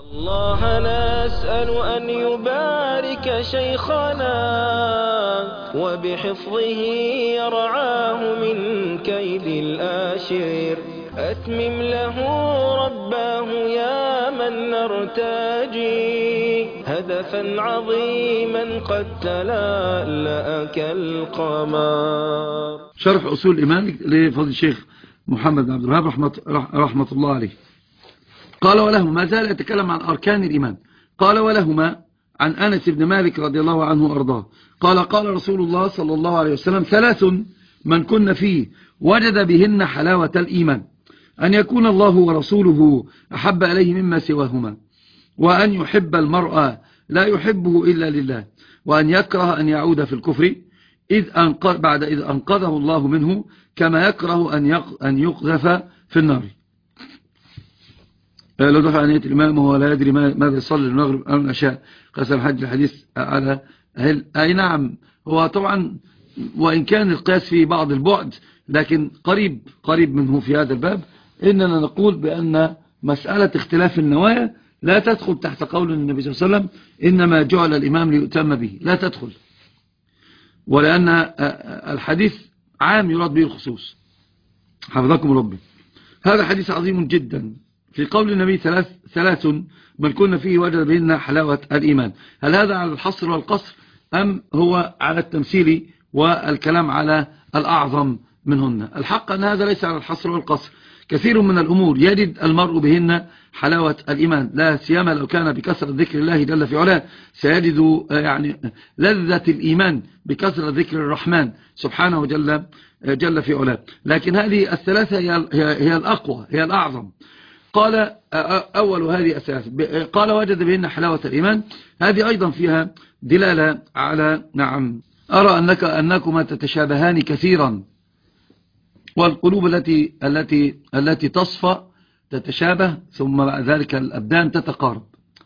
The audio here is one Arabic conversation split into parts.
الله نسأل أن يبارك شيخنا وبحفظه يرعاه من كيد الآشر. أتمم له رباه يا من نرتجي هدفا عظيما قد تلألأ كالقمر. شرح أصول الإيمان لفضل الشيخ محمد بن عبد الوهاب رحمة الله عليه. قال ولهما، ما زال يتكلم عن أركان الإيمان. قال ولهما عن أنس بن مالك رضي الله عنه وأرضاه قال قال رسول الله صلى الله عليه وسلم: ثلاث من كن فيه وجد بهن حلاوة الإيمان: أن يكون الله ورسوله أحب إليه مما سواهما، وأن يحب المرء لا يحبه إلا لله، وأن يكره أن يعود في الكفر بعد إذ أنقذه الله منه، كما يكره أن يقذف في النار. لو دفع نية الإمام وهو لا يدري ماذا يصلي المغرب أو العشاء قسم الحج الحديث على أي نعم. هو طبعا وإن كان القياس في بعض البعد لكن قريب منه في هذا الباب. إننا نقول بأن مسألة اختلاف النوايا لا تدخل تحت قول النبي صلى الله عليه وسلم: إنما جعل الإمام ليؤتم به. لا تدخل، ولأن الحديث عام يراد به الخصوص. حفظكم ربي. هذا حديث عظيم جدا في قول النبي: ثلاث من كنا فيه وجد بهن حلاوة الإيمان. هل هذا على الحصر والقصر أم هو على التمثيل والكلام على الأعظم منهن؟ الحق أن هذا ليس على الحصر والقصر. كثير من الأمور يجد المرء بهن حلاوة الإيمان، لا سيما لو كان بكثرة ذكر الله جل في علاه، سيجد يعني لذة الإيمان بكثرة ذكر الرحمن سبحانه جل في علاه. لكن هذه الثلاثة هي الأقوى، هي الأعظم. قال أول هذه الثلاثة قال: وجد بهن حلاوة الإيمان. هذه أيضا فيها دلالة على نعم أرى أنكما تتشابهان كثيرا، والقلوب التي تصفى تتشابه، ثم بعد ذلك الأبدان تتقارب.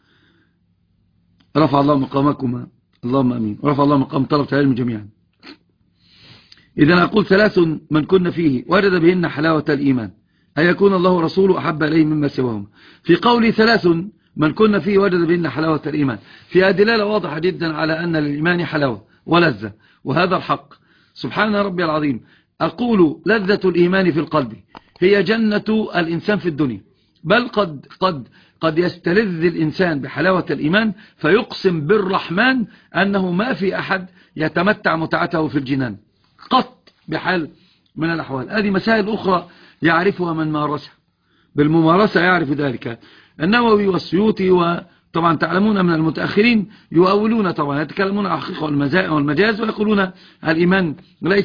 رفع الله مقامكما، اللهم أمين، ورفع الله مقام طلبة العلم جميعا. إذا أقول ثلاث من كن فيه وجد بهن حلاوة الإيمان: أن يكون الله ورسوله أحب إليه مما سواهما. في قولي ثلاث من كن فيه وجد بهن حلاوة الإيمان فيها دلالة واضحة جدا على أن للإيمان حلاوة ولذة، وهذا الحق. سبحان ربي العظيم. أقول لذة الإيمان في القلب هي جنة الإنسان في الدنيا، بل قد يستلذ الإنسان بحلاوة الإيمان فيقسم بالرحمن أنه ما في أحد يتمتع متعته في الجنان قط بحال من الأحوال. هذه مسائل أخرى يعرفها من مارسها، بالممارسة يعرف ذلك. النووي والسيوطي وطبعا تعلمون من المتأخرين يؤولون، طبعا يتكلمون عن الحقيقة والمجاز، ويقولون الإيمان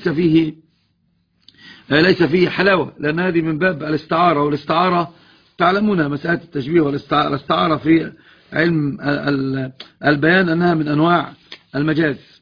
ليس فيه حلاوة، لأن هذه من باب الاستعارة، والاستعارة تعلمون مسألة التشبيه والاستعارة في علم البيان أنها من أنواع المجاز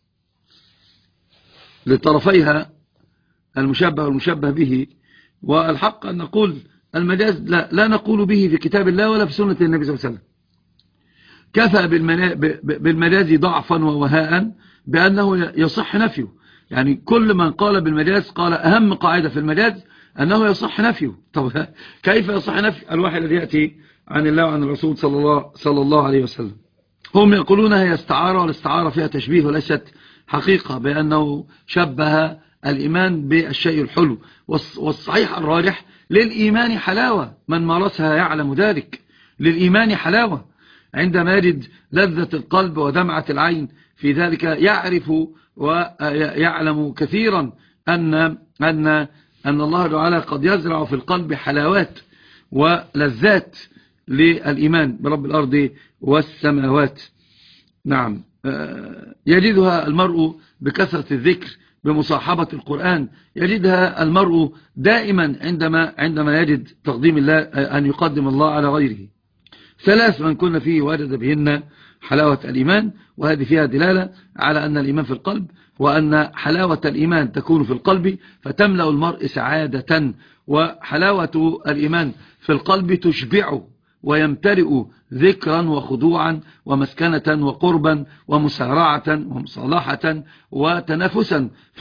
لطرفيها المشبه والمشبه به. والحق أن نقول المجاز لا نقول به في كتاب الله ولا في سنة النبي صلى الله عليه وسلم. كفى بالمجاز ضعفا ووهاء بأنه يصح نفيه. يعني كل من قال بالمجاز قال أهم قاعدة في المجاز أنه يصح نفيه. طب كيف يصح نفي الواحد الذي يأتي عن الله وعن الرسول صلى الله عليه وسلم؟ هم يقولون هي استعارة، والاستعارة فيها تشبيه وليست حقيقة، بأنه شبه الإيمان بالشيء الحلو. والصحيح الراجح للإيمان حلاوة، من مارسها يعلم ذلك. للإيمان حلاوة عندما يجد لذة القلب ودمعة العين في ذلك، يعرف ويعلم كثيرا أن الله تعالى قد يزرع في القلب حلاوات ولذات للإيمان برب الأرض والسماوات. نعم، يجدها المرء بكثرة الذكر، بمصاحبة القرآن، يجدها المرء دائما عندما يجد تقديم الله، أن يقدم الله على غيره. ثلاث من كنا فيه وجد بهن حلاوة الإيمان، وهذه فيها دلالة على أن الإيمان في القلب، وأن حلاوة الإيمان تكون في القلب فتملأ المرء سعادة، وحلاوة الإيمان في القلب تشبعه ويمتلئ ذكرا وخضوعا ومسكنة وقربا ومسارعة ومصالحة وتنافسا في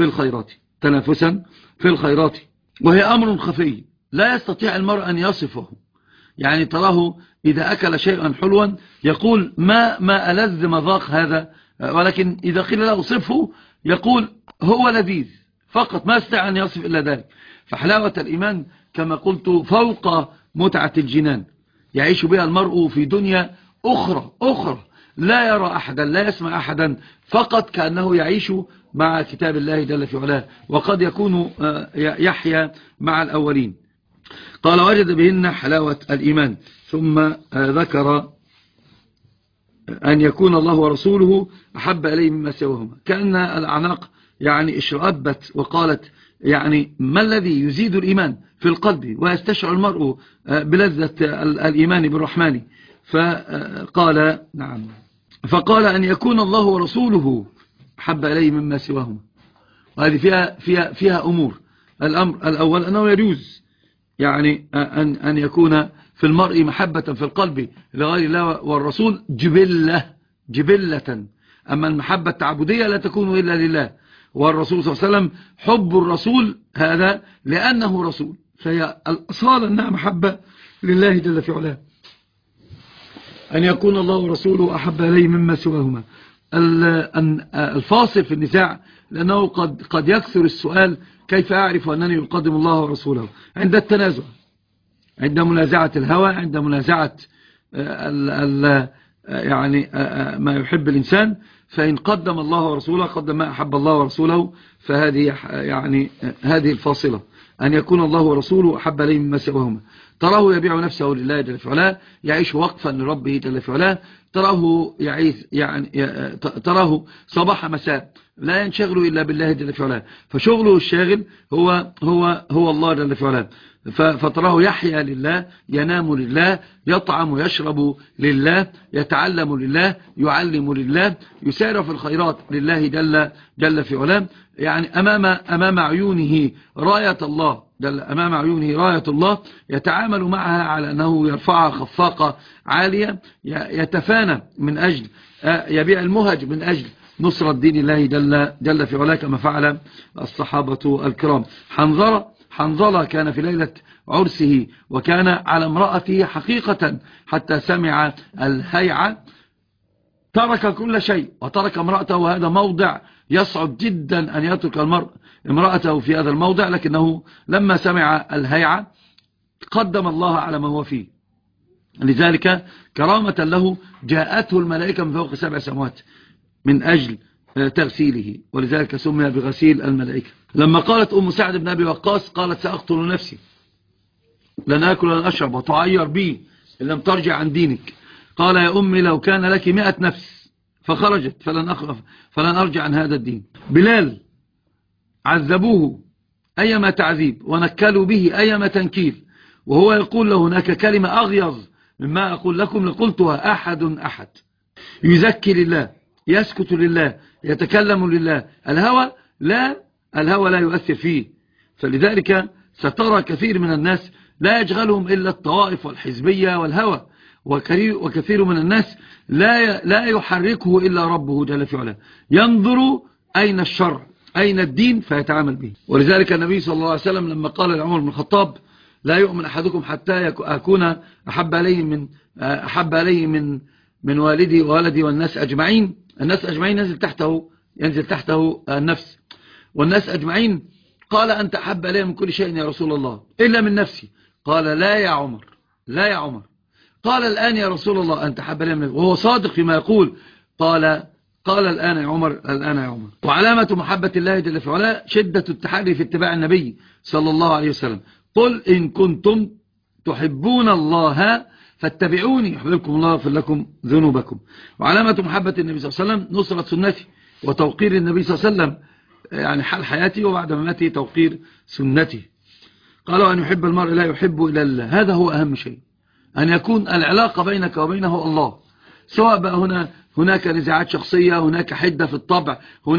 الخيرات. وهي أمر خفي لا يستطيع المرء أن يصفه، يعني تراه إذا أكل شيئا حلوا يقول ما ألذ مذاق هذا، ولكن إذا قيل له صفه يقول هو لذيذ فقط، ما يستطيع أن يصف إلا ذلك. فحلاوة الإيمان كما قلت فوق متعة الجنان، يعيش بها المرء في دنيا أخرى لا يرى أحدا لا يسمع أحدا، فقط كأنه يعيش مع كتاب الله جل في علاه، وقد يكون يحيا مع الأولين. قال وجد بهن حلاوة الإيمان، ثم ذكر أن يكون الله ورسوله أحب إليه مما سواهما. كأن الأعناق يعني اشرأبت وقالت يعني ما الذي يزيد الإيمان في القلب ويستشعر المرء بلذة الإيمان بالرحمن؟ فقال نعم، فقال أن يكون الله ورسوله أحب إليه مما سواهما. وهذه فيها أمور. الأمر الأول أنه يجوز يعني أن يكون في المرء محبة في القلب لغير الله والرسول جبلة، أما المحبة التعبدية لا تكون إلا لله والرسول صلى الله عليه وسلم. حب الرسول هذا لأنه رسول، فهي الأصالة أنها محبة لله جل في علاه. أن يكون الله ورسوله أحب إليه مما سواهما. الفاصل في النزاع لأنه قد يكثر السؤال كيف أعرف أنني أقدم الله ورسوله عند التنازع، عند منازعة الهوى، عند منازعة يعني ما يحب الإنسان. فإن قدم الله ورسوله قدم ما أحب الله ورسوله، فهذه يعني هذه الفاصلة، أن يكون الله ورسوله أحب إليه مما سواهما. تراه يبيع نفسه لله جل في علاه، يعيش وقفا لربه جل في علاه، تراه يعيش يعني تراه صباح مساء لا ينشغل إلا بالله جل في علاه، فشغله الشاغل هو الله جل في علاه. فتراه يحيا لله، ينام لله، يطعم ويشرب لله، يتعلم لله، يعلم لله، يسارع في الخيرات لله جل في علاه. يعني أمام عيونه راية الله أمام عيونه راية الله، يتعامل معها على أنه يرفعها خفاقة عالية، يتفانى من أجل يبيع المهج من أجل نصرة دين الله جل في علاه، كما فعل الصحابة الكرام. حنظلة كان في ليلة عرسه وكان على امرأته حقيقة حتى سمع الهيعة، ترك كل شيء وترك امرأته، وهذا موضع يصعب جدا أن يترك المرء امرأته في هذا الموضع، لكنه لما سمع الهيعة قدم الله على ما هو فيه. لذلك كرامة له جاءته الملائكة من فوق 7 سماوات من أجل تغسيله، ولذلك سمي بغسيل الملائكة. لما قالت أم سعد بن أبي وقاص قالت سأقتل نفسي، لن أكل ولن أشرب وتعير بي إن لم ترجع عن دينك. قال يا أمي لو كان لك 100 نفس فخرجت فلن أرجع عن هذا الدين. بلال عذبوه أيما تعذيب ونكلوا به أيما تنكيل، وهو يقول له هناك كلمة أغيظ مما أقول لكم لقلتها أحد. يزكي لله، يسكت لله، يتكلم لله. الهوى لا يؤثر فيه. فلذلك سترى كثير من الناس لا يشغلهم إلا الطوائف والحزبية والهوى، وكثير من الناس لا يحركه إلا ربه جل في علاه، ينظر أين الشرع أين الدين فيتعامل به. ولذلك النبي صلى الله عليه وسلم لما قال لعمر بن الخطاب لا يؤمن أحدكم حتى أكون أحب عليه من والدي وولدي والناس أجمعين. الناس أجمعين ينزل تحته النفس، والناس أجمعين. قال أنت أحب علي من كل شيء يا رسول الله إلا من نفسي. قال لا يا عمر. قال الآن يا رسول الله أنت أحب علي من نفسي، وهو صادق فيما يقول. قال الآن يا عمر. وعلامة محبة الله جل في علاه شدة التحري في اتباع النبي صلى الله عليه وسلم. قل إن كنتم تحبون الله فاتبعوني يحببكم الله ويغفر لكم ذنوبكم. وعلامة محبة النبي صلى الله عليه وسلم نصرة سنته وتوقير النبي صلى الله عليه وسلم، يعني حال حياته وبعد مماته توقير سنته. قالوا أن يحب المرء لا يحب إلا الله، هذا هو أهم شيء، أن يكون العلاقة بينك وبينه الله، سواء بقى هناك نزاعات شخصية، هناك حدة في الطبع،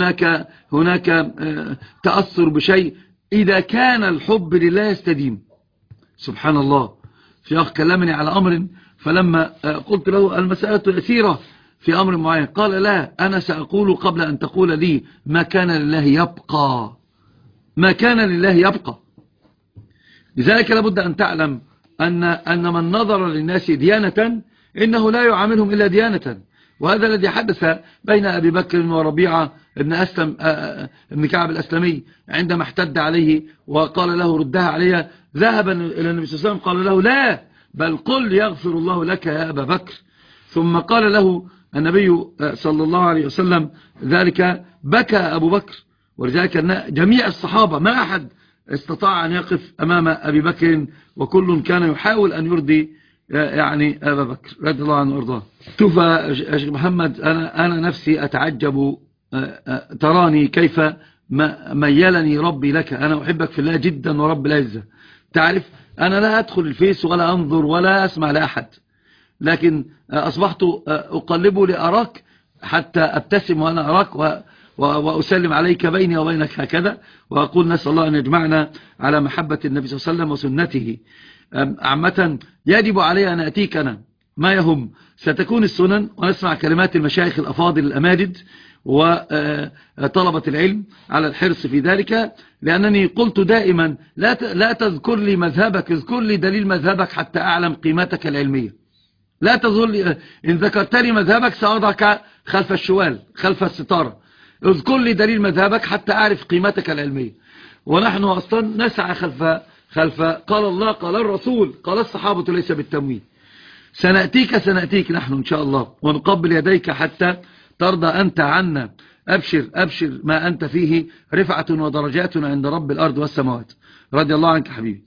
هناك تأثر بشيء، إذا كان الحب لله يستديم. سبحان الله. في أخ كلمني على أمر، فلما قلت له المسألة يسيرة في أمر معين، قال لا أنا سأقول قبل أن تقول لي ما كان لله يبقى. لذلك لابد أن تعلم أن من نظر للناس ديانة إنه لا يعاملهم إلا ديانة. وهذا الذي حدث بين أبي بكر وربيعة ابن أسلم ابن كعب الأسلمي عندما احتد عليه وقال له ردها علي، ذهب إلى النبي صلى الله عليه وسلم قال له لا، بل قل يغفر الله لك يا أبا بكر. ثم قال له النبي صلى الله عليه وسلم ذلك، بكى أبو بكر. ولذلك جميع الصحابة ما أحد استطاع أن يقف أمام أبي بكر، وكل كان يحاول أن يرضي يعني أبا بكر رضي الله عنه وارضاه. شوف يا شيخ محمد، أنا نفسي أتعجب، تراني كيف ميلني ربي لك. أنا أحبك في الله جدا ورب العزة. تعرف أنا لا أدخل الفيس ولا أنظر ولا أسمع لأحد، لكن أصبحت أقلب لأراك حتى أبتسم وأنا أراك وأسلم عليك بيني وبينك هكذا، وأقول نسأل الله أن يجمعنا على محبة النبي صلى الله عليه وسلم وسنته. عامة يجب علي أن أتيك أنا ما يهم، ستكون السنن ونسمع كلمات المشايخ الأفاضل الأماجد وطلبة العلم على الحرص في ذلك، لأنني قلت دائما لا تذكر لي مذهبك، اذكر لي دليل مذهبك حتى أعلم قيمتك العلمية. لا تظل إن ذكرت لي مذهبك سأضعك خلف الشوال خلف الستارة. اذكر لي دليل مذهبك حتى أعرف قيمتك العلمية. ونحن أصلا نسعى خلف قال الله قال الرسول قال الصحابة ليس بالتمويل. سنأتيك نحن إن شاء الله ونقبل يديك حتى ترضى أنت عنا. أبشر ما أنت فيه رفعة ودرجات عند رب الأرض والسماوات. رضي الله عنك حبيبي.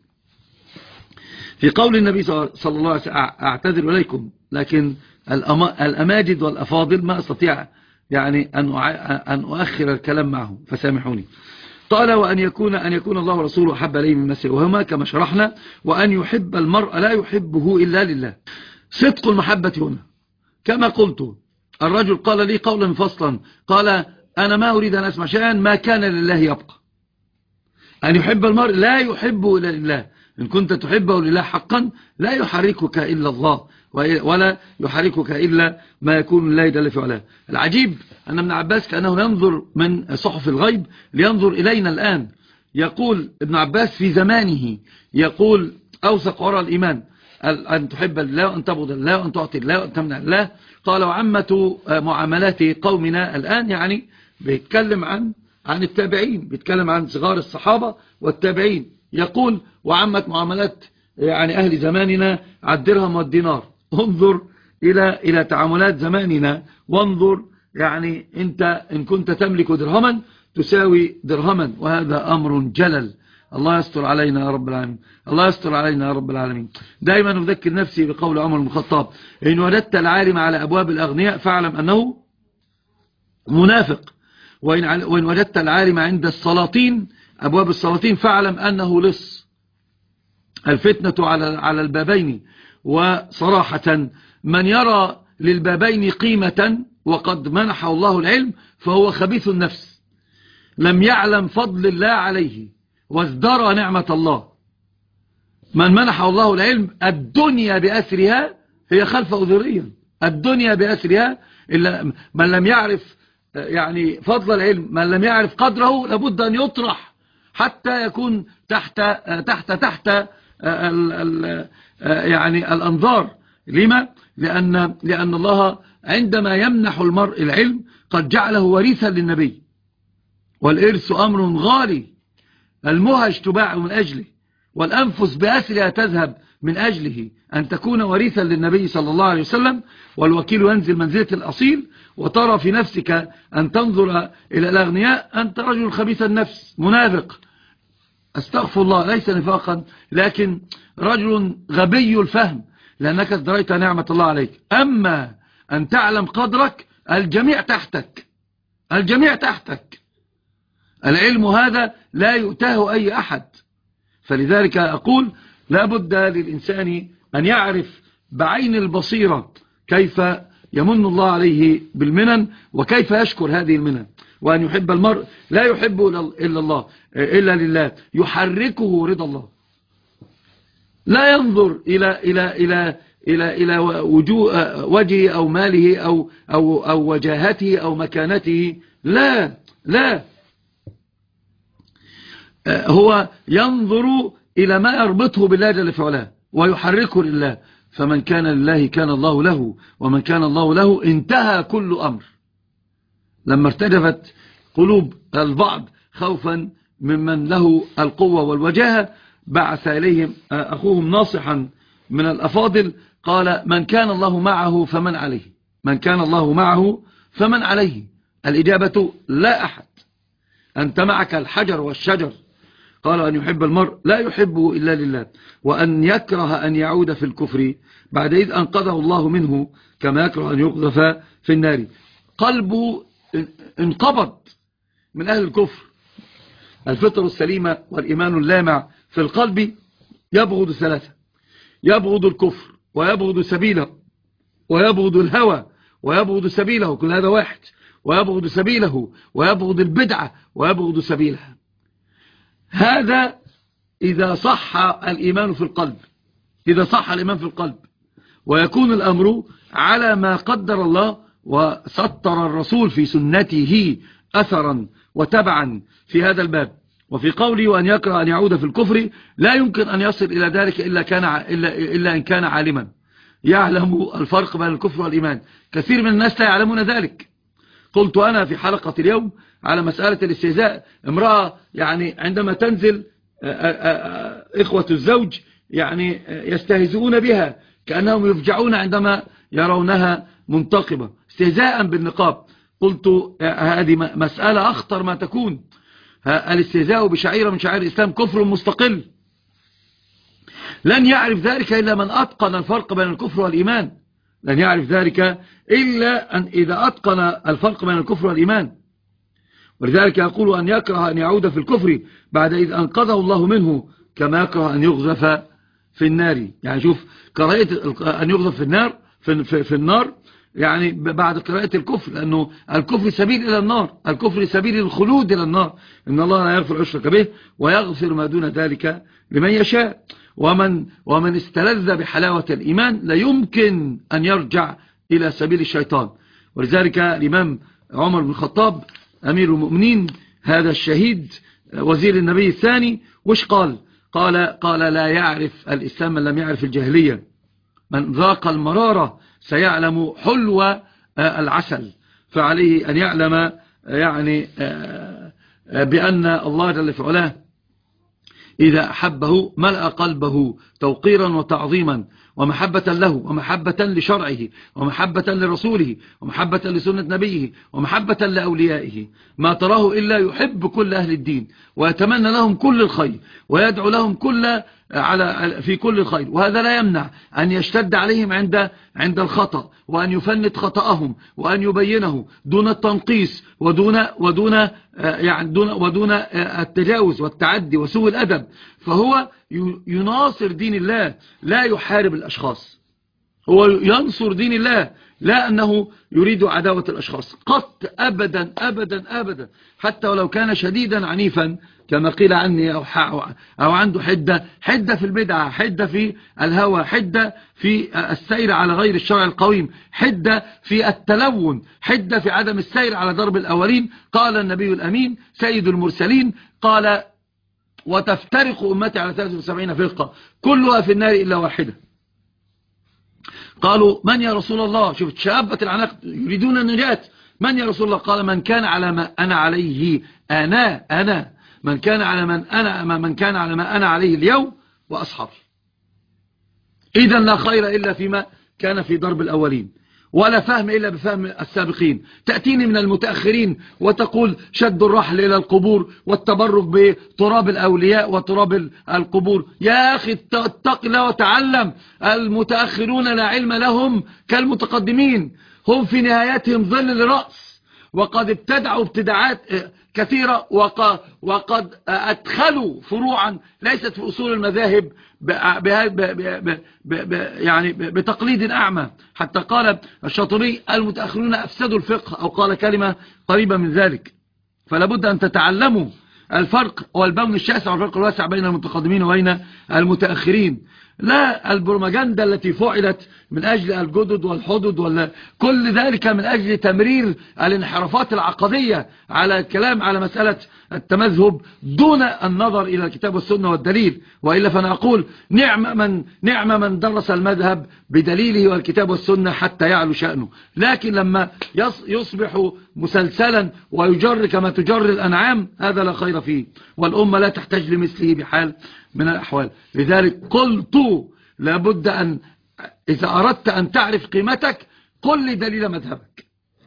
في قول النبي صلى الله عليه وسلم، أعتذر إليكم لكن الأماجد والأفاضل ما أستطيع يعني أن أؤخر الكلام معهم فسامحوني. قال وأن يكون الله ورسوله أحب إليه مما سواهما كما شرحنا، وأن يحب المرء لا يحبه إلا لله. صدق المحبة هنا كما قلت. الرجل قال لي قولا فصلا، قال أنا ما أريد أن أسمع شيئا ما كان لله يبقى. أن يحب المرء لا يحبه إلا لله. إن كنت تحبه لله حقا لا يحركك إلا الله، ولا يحركك إلا ما يكون لله جل في علاه. العجيب أن ابن عباس كأنه ينظر من صحف الغيب لينظر إلينا الآن. يقول ابن عباس في زمانه، يقول أوثق عرى الإيمان أن تحب الله وأن تبغض الله وأن تعطي الله وأن تمنع الله. قال وعامة معاملات قومنا الآن، يعني بيتكلم عن التابعين، بيتكلم عن صغار الصحابة والتابعين. يقول وعامة معاملات يعني أهل زماننا الدرهم والدينار. انظر إلى تعاملات زماننا وانظر، يعني أنت إن كنت تملك درهما تساوي درهما، وهذا أمر جلل. الله يستر علينا يا رب العالمين، الله يستر علينا يا رب العالمين. دائما أذكر نفسي بقول عمر بن الخطاب: إن وجدت العالم على أبواب الأغنياء فاعلم أنه منافق، وإن وجدت العالم عند السلاطين أبواب السلاطين فاعلم أنه لص. الفتنة على البابين. وصراحة من يرى للبابين قيمة وقد منحه الله العلم فهو خبيث النفس، لم يعلم فضل الله عليه وازدرى نعمة الله. من منحه الله العلم الدنيا بأسرها هي خلفه ذريا، الدنيا بأسرها. إلا من لم يعرف يعني فضل العلم، من لم يعرف قدره لابد أن يطرح حتى يكون تحت يعني الأنظار. لما؟ لأن الله عندما يمنح المرء العلم قد جعله وريثا للنبي، والإرث أمر غالي، المهج تباع من أجله، والأنفس بأسرها تذهب من أجله أن تكون وريثا للنبي صلى الله عليه وسلم. والوكيل ينزل منزلة الأصيل، وترى في نفسك أن تنظر إلى الأغنياء أنت رجل خبيث النفس منافق، استغفر الله، ليس نفاقا لكن رجل غبي الفهم، لأنك ازدريت نعمة الله عليك. أما أن تعلم قدرك الجميع تحتك، الجميع تحتك. العلم هذا لا يؤتاه أي أحد. فلذلك أقول لا بد للإنسان أن يعرف بعين البصيرة كيف يمن الله عليه بالمنن وكيف يشكر هذه المنن. وأن يحب المرء لا يحبه إلا الله إلا لله، يحركه رضا الله. لا ينظر إلى وجهه أو ماله أو وجاهته أو مكانته، لا هو ينظر إلى ما يربطه بالله جل في علاه. ويحركه لله. فمن كان لله كان الله له، ومن كان الله له انتهى كل أمر. لما ارتجفت قلوب البعض خوفا ممن له القوة والوجاهة، بعث إليهم أخوهم ناصحا من الأفاضل، قال: من كان الله معه فمن عليه، من كان الله معه فمن عليه. الإجابة: لا أحد. أنت معك الحجر والشجر. قال: أن يحب المرء لا يحبه إلا لله، وأن يكره أن يعود في الكفر بعد إذ أنقذه الله منه، كما يكره أن يقذف في النار. قلبه انقبض من أهل الكفر. الفطر السليمة والإيمان اللامع في القلب يبغض ثلاثة: يبغض الكفر، ويبغض سبيله، ويبغض الهوى، ويبغض سبيله. كل هذا واحد. ويبغض سبيله، ويبغض البدعة، ويبغض سبيلها. هذا إذا صح الإيمان في القلب، إذا صح الإيمان في القلب، ويكون الأمر على ما قدر الله وسطر الرسول في سنته أثرا وتبعا في هذا الباب. وفي قوله: وأن يكره أن يعود في الكفر، لا يمكن أن يصل إلى ذلك إلا إن كان عالما يعلم الفرق بين الكفر والإيمان. كثير من الناس لا يعلمون ذلك. قلت أنا في حلقة اليوم على مسألة الاستهزاء، امرأة يعني عندما تنزل إخوة الزوج يعني يستهزئون بها كأنهم يفجعون عندما يرونها منتقبة استهزاء بالنقاب. قلت هذه مسألة أخطر ما تكون. الاستهزاء بشعيرة من شعائر الإسلام كفر مستقل. لن يعرف ذلك إلا من أتقن الفرق بين الكفر والإيمان. لن يعرف ذلك إلا أن إذا أتقن الفرق بين الكفر والإيمان. ولذلك يقول: أن يكره أن يعود في الكفر بعد إذ أنقذه الله منه، كما يكره أن يغذف في النار. يعني شوف كراهية أن يغذف في النار يعني بعد قراءة الكفر، لأنه الكفر سبيل إلى النار، الكفر سبيل الخلود إلى النار. إن الله لا يغفر الشرك به ويغفر ما دون ذلك لمن يشاء. ومن استلذ بحلاوة الإيمان لا يمكن أن يرجع إلى سبيل الشيطان. ولذلك الإمام عمر بن الخطاب أمير المؤمنين، هذا الشهيد وزير النبي الثاني، وش قال: لا يعرف الإسلام من لم يعرف الجاهلية. من ذاق المرارة سيعلم حلو العسل. فعليه أن يعلم يعني بأن الله جل في علاه إذا أحبه ملأ قلبه توقيرا وتعظيما ومحبة له، ومحبة لشرعه، ومحبة لرسوله، ومحبة لسنة نبيه، ومحبة لأوليائه. ما تراه إلا يحب كل أهل الدين، ويتمنى لهم كل الخير، ويدعو لهم في كل الخير. وهذا لا يمنع أن يشتد عليهم عند الخطأ، وأن يفند خطأهم، وأن يبينه دون التنقيص، ودون التجاوز والتعدي وسوء الأدب. فهو يناصر دين الله، لا يحارب الأشخاص. هو ينصر دين الله، لا أنه يريد عداوة الأشخاص قط، أبدا أبدا أبدا. حتى ولو كان شديدا عنيفا كما قيل عني، أو عنده حدة في البدعة، حدة في الهوى، حدة في السير على غير الشرع القويم، حدة في التلون، حدة في عدم السير على درب الأولين. قال النبي الأمين سيد المرسلين، قال: وتفترق أمتي على 73 فرقة كلها في النار إلا واحدة. قالوا: من يا رسول الله؟ شفت شابة العناق يريدون النجاة. من يا رسول الله؟ قال: من كان على ما أنا عليه أنا من كان على ما أنا عليه اليوم وأصحابي. إذن لا خير إلا فيما كان في درب الأولين، ولا فهم إلا بفهم السابقين. تأتيني من المتأخرين وتقول شد الرحل إلى القبور والتبرك بتراب الأولياء وتراب القبور. يا أخي اتق الله وتعلم. المتأخرون لا علم لهم كالمتقدمين، هم في نهايتهم ظل لرأس، وقد ابتدعوا ابتداعات كثيرة، وقد أدخلوا فروعا ليست في أصول المذاهب يعني بتقليد أعمى. حتى قال الشاطبي: المتأخرون أفسدوا الفقه، أو قال كلمة قريبة من ذلك. فلا بد أن تتعلموا الفرق والبون الشاسع والفرق الواسع بين المتقدمين وبين المتأخرين. لا البروماجندا التي فعلت من أجل الجدد والحدد ولا كل ذلك من أجل تمرير الانحرافات العقدية على الكلام على مسألة التمذهب دون النظر إلى الكتاب والسنة والدليل. وإلا فأنا أقول نعم من درس المذهب بدليله والكتاب والسنة حتى يعلو شأنه، لكن لما يصبح مسلسلا ويجر كما تجر الأنعام هذا لا خير فيه، والأمة لا تحتاج لمثله بحال من الأحوال. لذلك قلت لابد أن إذا أردت أن تعرف قيمتك قل لي دليل مذهبك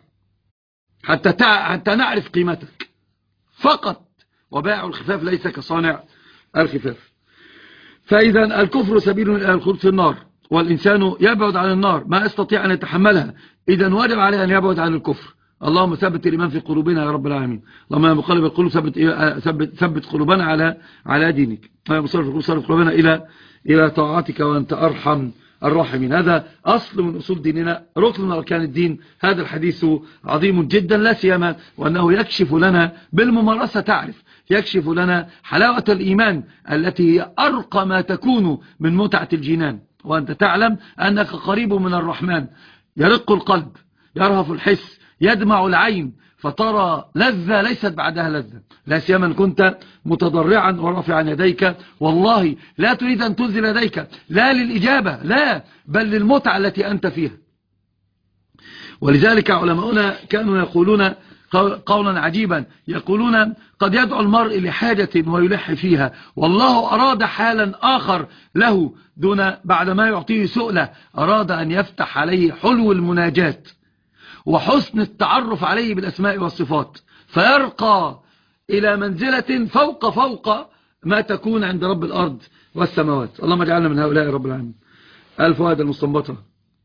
حتى نعرف قيمتك فقط. وبائع الخفاف ليس كصانع الخفاف. فإذا الكفر سبيل إلى الخلود في النار، والإنسان يبعد عن النار ما يستطيع أن يتحملها، إذا واجب عليه أن يبعد عن الكفر. اللهم ثبت الإيمان في قلوبنا يا رب العالمين. اللهم يا مقلب القلوب ثبت قلوبنا على دينك، يا مصرف القلوب صرف قلوبنا إلى طاعتك وأنت أرحم الراحمين. هذا أصل من أصول ديننا، ركن من أركان الدين. هذا الحديث عظيم جدا، لا سيما وأنه يكشف لنا بالممارسة، تعرف يكشف لنا حلاوة الإيمان التي هي أرقى ما تكون من متعة الجنان. وأنت تعلم أنك قريب من الرحمن، يرق القلب، يرهف الحس، يدمع العين، فترى لذة ليست بعدها لذة، لا سيما ان كنت متضرعا ورافعا يديك. والله لا تريد أن تنزل يديك لا للإجابة، لا، بل للمتعة التي أنت فيها. ولذلك علماؤنا كانوا يقولون قولا عجيبا، يقولون قد يدعو المرء لحاجة ويلح فيها، والله أراد حالا آخر له دون بعد ما يعطيه سؤله، أراد أن يفتح عليه حلو المناجات وحسن التعرف عليه بالأسماء والصفات، فيرقى إلى منزلة فوق ما تكون عند رب الأرض والسماوات. اللهم اجعلنا من هؤلاء رب العالمين. الفوائد المستنبطة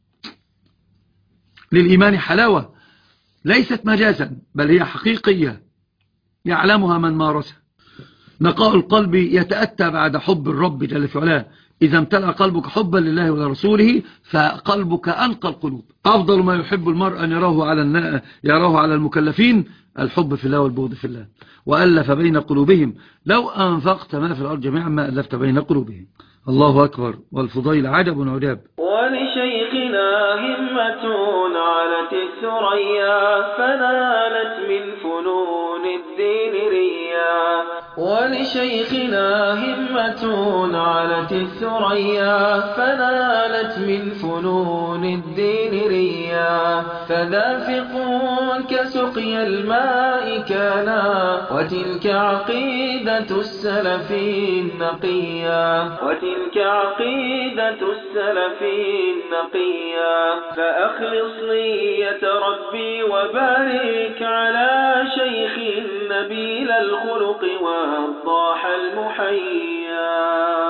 للإيمان حلاوة ليست مجازا بل هي حقيقية يعلمها من مارسها. نقاء القلب يتأتى بعد حب الرب جل في علاه. إذا امتلأ قلبك حبا لله ولرسوله فقلبك أنقى القلوب. أفضل ما يحب المرء أن يراه على المكلفين الحب في الله والبغض في الله، وألف بين قلوبهم لو أنفقت ما في الأرض جميعا ما ألفت بين قلوبهم. الله أكبر. والفضيل عجب عجاب. ولشيخنا همة علت الثريا فنالت من فنون الدين ريا. ولشيخنا همة علت الثريا فنالت من فنون الدين ريا. فدافق كسقي الماء كانا وتلك عقيدة السلف النقيا. وتلك عقيدة السلف النقيا. فأخلص نية ربي وبارك على شيخ نبيل الخلق والضاح المحيا.